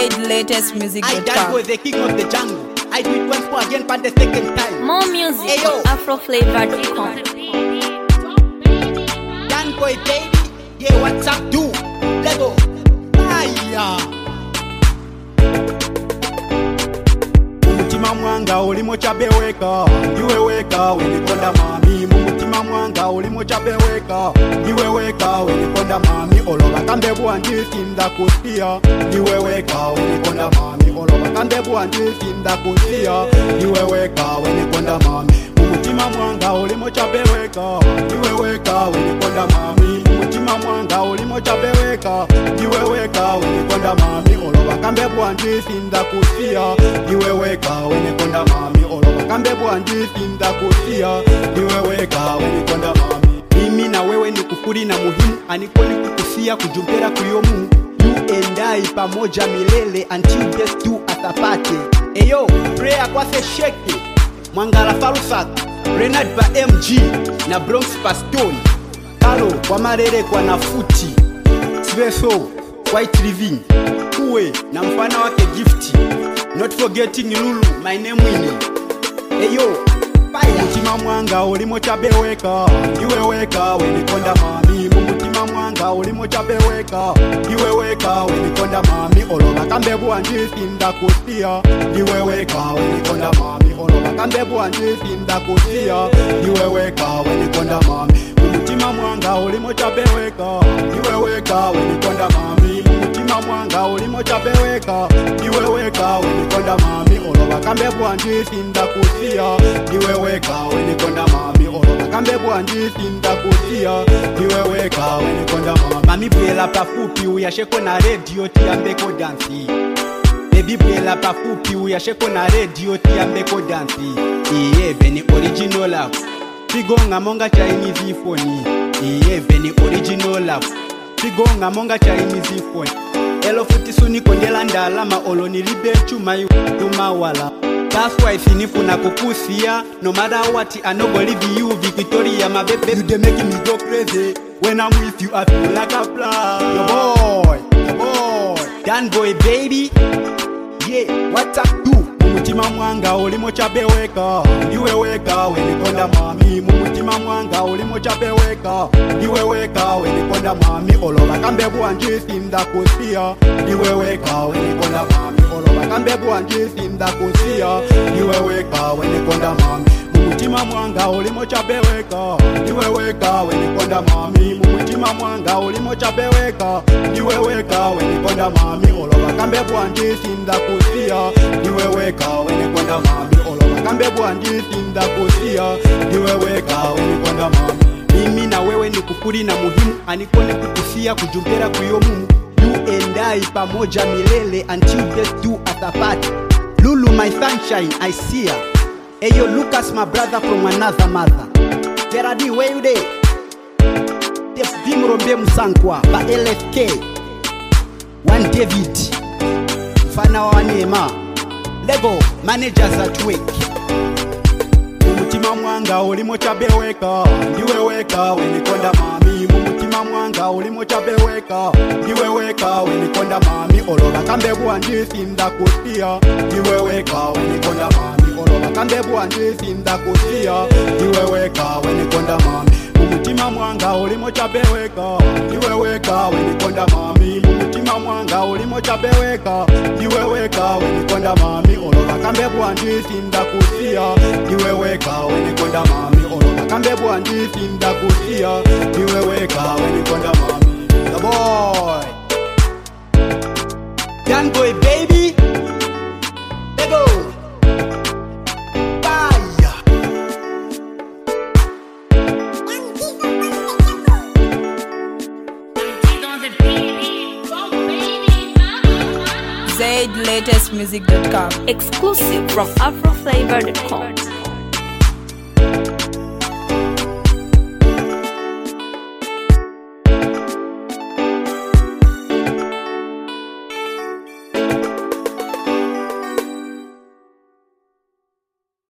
ZLatestmusic.com. I done with the king of the jungle. I do it once more again for the second time. More music Ayo. on afroflavor.com. Done boy baby. Yeah, what's up, do? Let go. Aya. Mumutima mwanga ulimo chabeweka. Ndiwe weka wenikonda mami. Mumutima mwanga ulimo chabeweka. Ndiwe weka wenikonda mami. Oloba kambe bwanjisi ndakusia. Ndiwe weka wenikonda mami. Oloba kambe bwanjisi ndakusia. Ndiwe weka wenikonda mami. Mumutima mwanga ulimo chabeweka. Ndiwe weka wenikonda mami. Mumutima mwanga ulimo chabeweka. Ndiwe weka wenikonda mami. Oloba kambe bwanjisi ndakusia. Ndiwe weka wenikonda mami. Oloba kambe bwanjisi ndakusia. Ndiwe weka wenikonda mami. Mimi na wewe ni kufuri na muhimu. Anikoni kukusia kujumpera kuyomu. You and I pamoja milele until death do atapate. Eyo, prayer kwa se sheke. Mwangala Farusak, Renard pa MG na Bronx Pastone. Kalo kwa marere kwa nafuti. Sveso, White Living, Kuwe na mfana wake Gifty. Not forgetting Lulu, my name Winnie. Eyo, mumutima mwanga ulimo chabeweka. Ndiwe weka wenikonda mami. Mumutima mwanga ulimo chabeweka. Ndiwe weka wenikonda mami. Oloba kambe bwanjisi ndakusia. Ndiwe weka wenikonda mami. Oloba kambe bwanjisi ndakusia. Ndiwe weka wenikonda mami. Mumutima mwanga ulimo chabeweka. Ndiwe weka wenikonda mami. Mumutima mwanga ulimo chabeweka. Ndiwe weka wenikonda mami. Oloba kambe bwanjisi ndakusia. Ndiwe weka wenikonda mami. Oloba kambe bwanjisi ndakusia. Ndiwe weka wenikonda mami. Mami bwela pafupi uyasheko na radio tiambeko dansi. Baby bwela pafupi uyasheko na radio tiambeko dansi. Iye veni original love. Figonga monga Chinese phone. Iye veni original love. Figonga monga Chinese phone. Elo futi suni kondela ndalama olo nilibe chuma wala. That's why sinifuna kukusia. No matter what I no go leave you Victoria my baby. You dey make me go crazy. When I'm with you I feel like a fly. Your boy Dan boy baby. Yeah, what's up do? Mumutima mwanga ulimo chabeweka. Ndiwe weka wenikonda mami. Mumutima mwanga ulimo chabeweka. Ndiwe weka wenikonda mami. Oloba kambe bwanjisi ndakusia. Ndiwe weka wenikonda mami. Oloba kambe bwanjisi ndakusia. Ndiwe weka wenikonda mami. Mumutima mwanga ulimo chabeweka. Ndiwe weka wenikonda mami. Mumutima mwanga ulimo chabeweka. Ndiwe weka wenikonda mami. Oloba kambe bwanjisi ndakusia. Ndiwe weka wenikonda mami. Oloba kambe bwanjisi ndakusia. Ndiwe weka wenikonda mami. Mimi na wewe ni kufuri na muhimu. Anikone kukusia kujumpera kuyomu. You and I pamoja milele until death do atapate. Lulu my sunshine I see ya. Eyo Lucas my brother from another mother. Geradi where you dey? Def Vimrombe Musankwa ba LFK. One David Fana wa Neema. Lego managers at work. Mumutima mwanga ulimo chabeweka. Ndiwe weka wenikonda mami. Mumutima mwanga ulimo chabeweka. Ndiwe weka wenikonda mami. Oloba kambe bwanjisi ndakusia. Ndiwe weka wenikonda mami. Oloba kambe bwanjisi ndakusia. Ndiwe weka wenikonda mami. Mumutima mwanga ulimo chabeweka. Ndiwe weka wenikonda mami. Mumutima mwanga ulimo chabeweka. Ndiwe weka wenikonda mami. Oloba kambe bwanjisi ndakusia. Ndiwe weka wenikonda mami. Oloba kambe bwanjisi ndakusia. Ndiwe weka wenikonda mami. The boy Dan boy baby. Let go. ZLatestmusic.com. Exclusive from afroflavor.com.